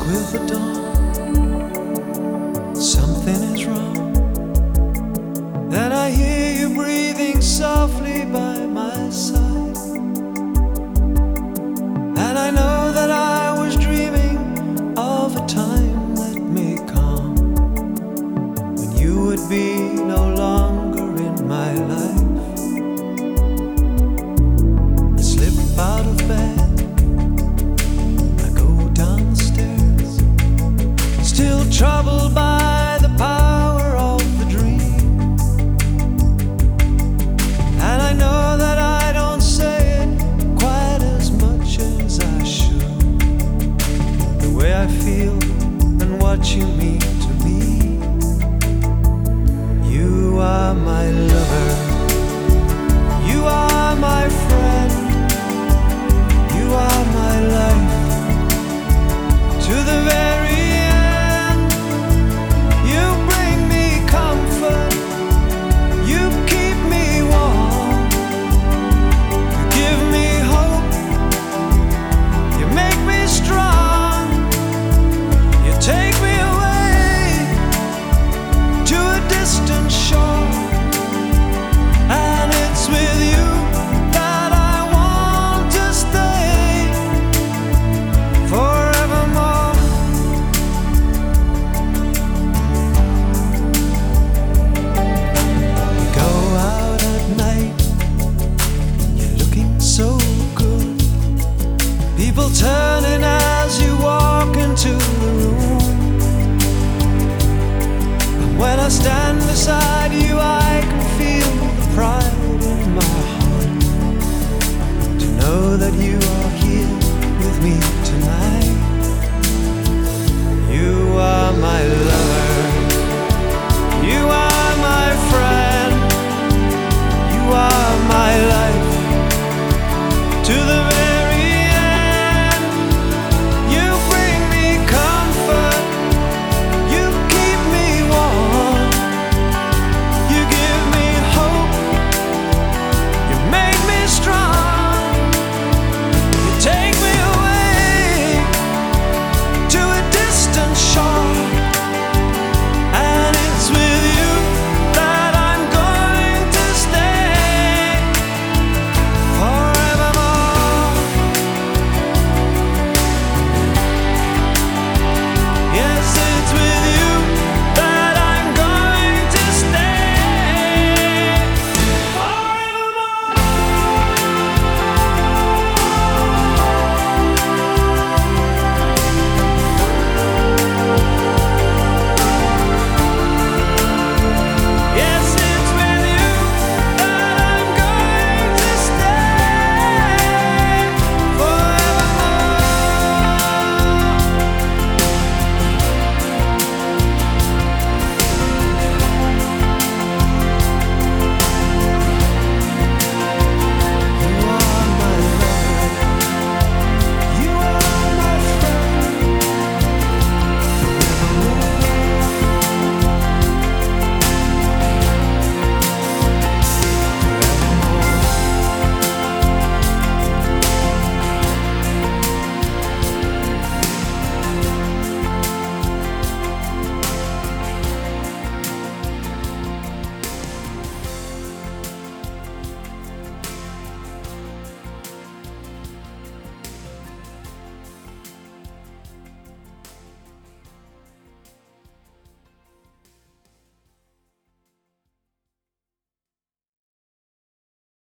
with the dawn, something is wrong. Then I hear you breathing softly by my side, and I know that I was dreaming of a time that may come when you would be no longer in my life. I slip out of bed, I go down the stairs, still troubled by the power of the dream. And I know that I don't say it quite as much as I should, the way I feel and what you mean to me. You are my lover, you are my friend, you are my life to the very end. You bring me comfort, you keep me warm, you give me hope, you make me strong, you take me away to a distant shore, and it's with you that I want to stay forevermore. You go out at night, you're looking so good, people turning as you walk into the room. When I stand beside